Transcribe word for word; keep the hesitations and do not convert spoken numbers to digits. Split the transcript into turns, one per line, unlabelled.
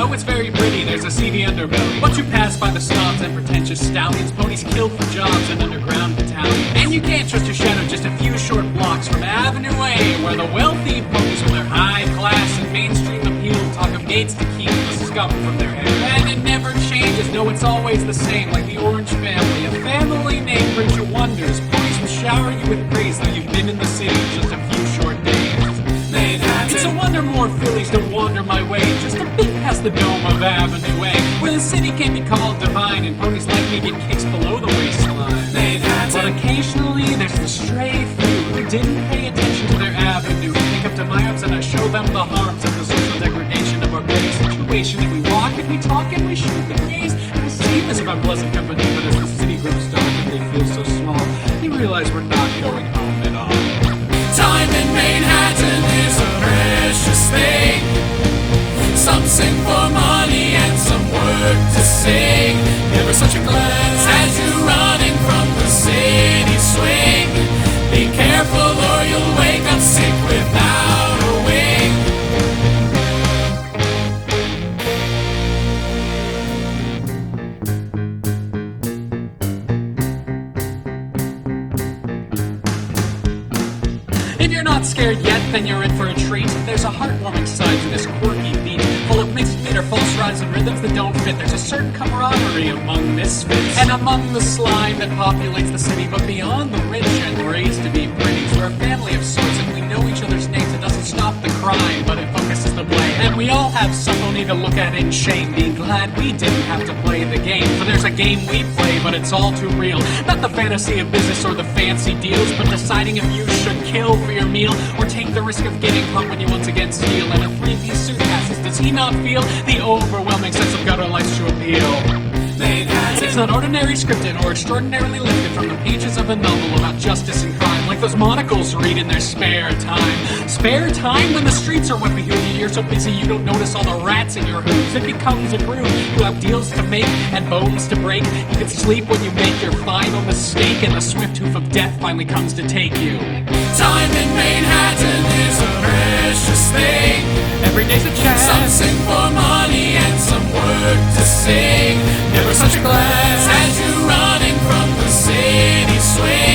though it's very pretty, there's a seedy underbelly. Once you pass by the snobs and pretentious stallions, ponies killed for jobs and underground battalions. And you can't trust your shadow just a few short blocks from Avenue A, where the wealthy ponies with their high class and mainstream appeal talk of gates to keep the scum from their hair. And it never changes, no, it's always the same, like the Orange family. A family name brings you wonders. Ponies will shower you with praise though you've been in the city just a few short days. It's a wonder more fillies don't wander my way, just a bit past the dome of Avenue A, where the city can be called divine and ponies like me get kicks below the waistline. But occasionally there's the stray few who didn't pay attention to their avenue, pick up to my arms and I show them the harms of the social degradation of our petty situation. And we walk and we talk and we shoot the breeze, and we seem as if I'm pleasant company, but as the city grows dark and they feel so small, you realize we're not going home at all. Time in Manhattan is a precious thing. Some sing for money and some work to sing. Never such a glance as you running from the city swing. Be careful or you'll wake up sick without a wing. If you're not scared yet, then you're in for a treat. There's a heartwarming side to this quirky beat, full of mixed meter, false rhymes, and rhythms that don't fit. There's a certain camaraderie among misfits, and among the slime that populates the city. But beyond the rich and raised to be pretties, we're a family of sorts, and we know each other's names. It doesn't stop the crime, but it focuses the blame. And we all have someone to look at in shame, being glad we didn't have to play the game. For there's a game we play, but it's all too real. Not the fantasy of business or the fancy deals, but deciding if you should kill for your meal or take the risk of getting caught when you once again steal. And a three-piece suit passes, does he not feel the overwhelming sense of gutter life's to appeal? It's not ordinary scripted or extraordinarily lifted from the pages of a novel about justice and crime, like those monocles read in their spare time. Spare time when the streets are wet with you, you're so busy you don't notice all the rats in your hooves. It becomes a groove. You have deals to make and bones to break. You can sleep when you make your final mistake, and the swift hoof of death finally comes to take you. Time in Manhattan is a precious thing. Every day's a chance. Some sing for money and some work to sing. Never such a glass as you running from the city swing.